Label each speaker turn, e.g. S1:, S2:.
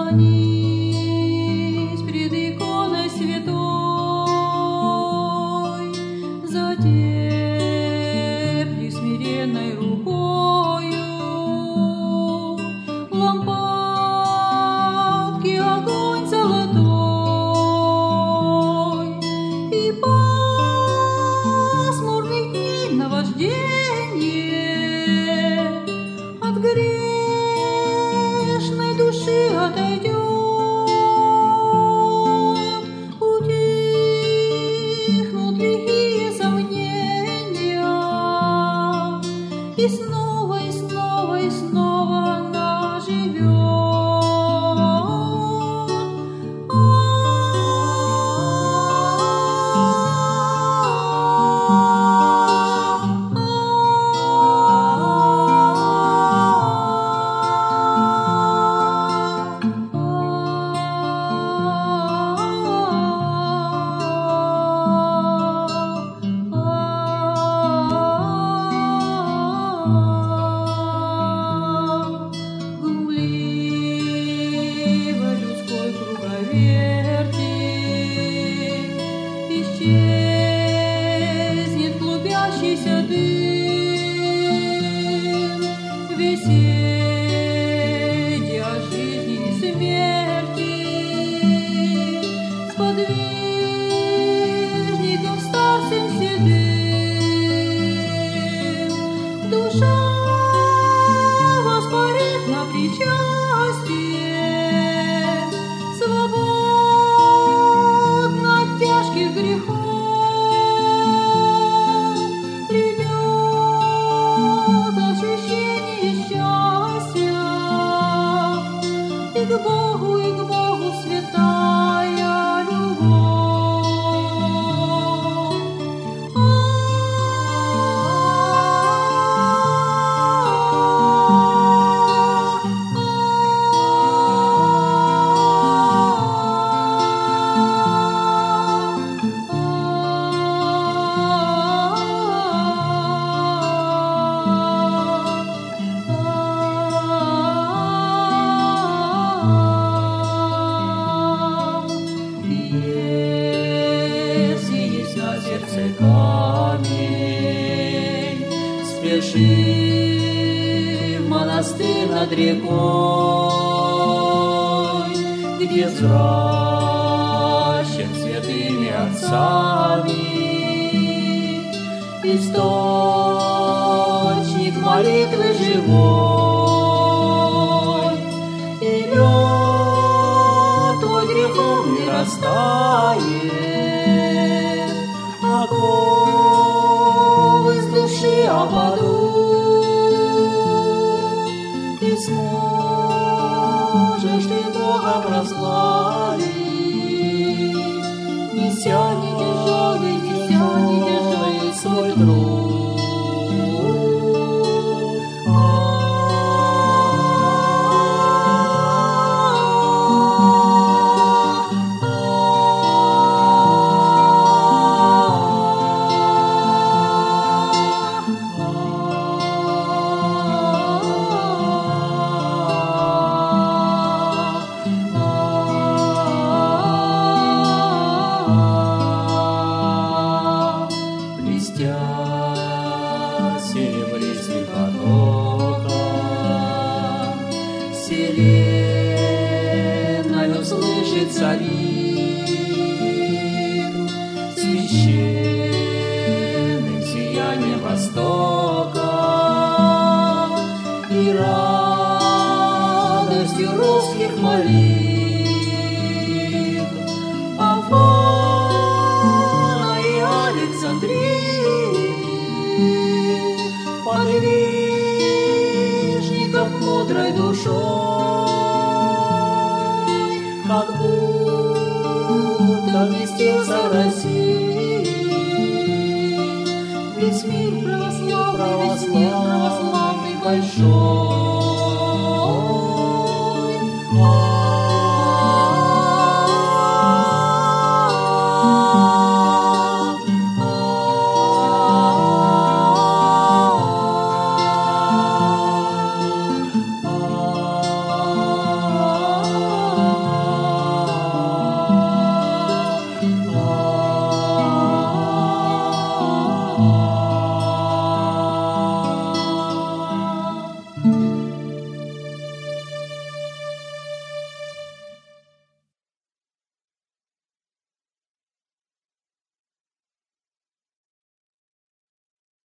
S1: склонись пред иконой святой, затепли смиренной рукою лампадки огонь золотой, и пасмурных дней наваждение от грешной души отойдет, утихнут лихие сомнения, и снова, и снова, и снова она живет. Исчезнет клубящийся дым, беседе о жизни и смерти с подвижником старцем седым. Душа воспарит на причастие, свободна от тяжких грехов. И к Богу святая любовь. Если есть на сердце камень, спеши в монастырь над рекой, где взращен святыми отцами источник молитвы живой, и лед твой греховный растает, оковы с души опадут, и сможешь ты Бога прославить, неся не тяжелый свой труд. Серебристый потоком вселенной услышит солид священным сиянием востока и радостью русских молитв Афона и Александрии, подвижников мудрой душой, как будто вместился в России весь мир православный большой.